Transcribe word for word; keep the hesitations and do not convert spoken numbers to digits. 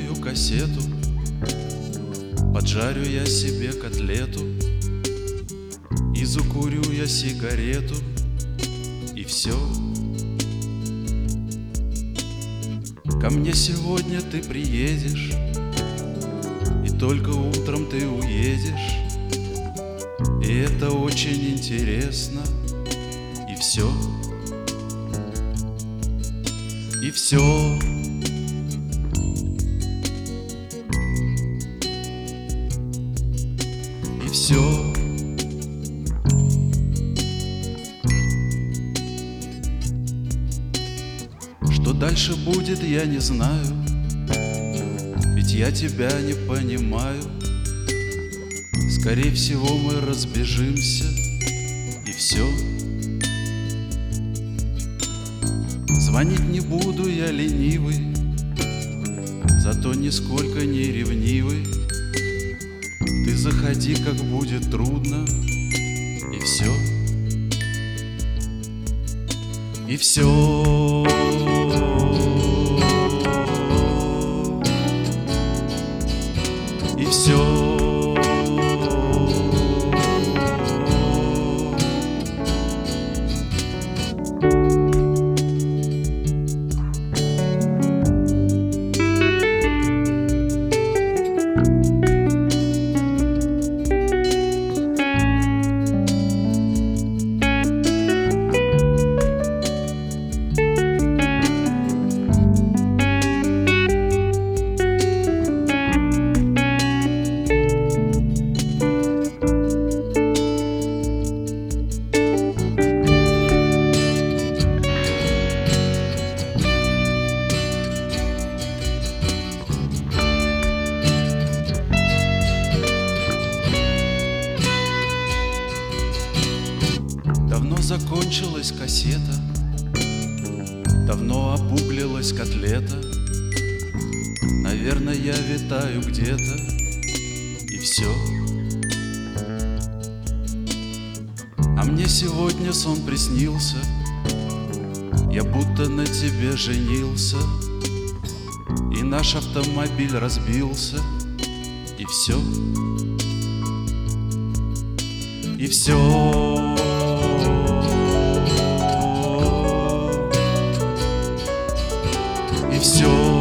новую кассету, поджарю я себе котлету и закурю я сигарету, и все. Ко мне сегодня ты приедешь, и только утром ты уедешь, и это очень интересно, и все. И все. И все. Что дальше будет, я не знаю, ведь я тебя не понимаю. Скорее всего, мы разбежимся, и все. Звонить не буду, я ленивый, зато нисколько не ревнивый. Ты заходи, как будет трудно, и все. И все. И все. Давно закончилась кассета, давно обуглилась котлета. Наверное, я витаю где-то, и все. А мне сегодня сон приснился, я будто на тебе женился, и наш автомобиль разбился, и все. И все. И все.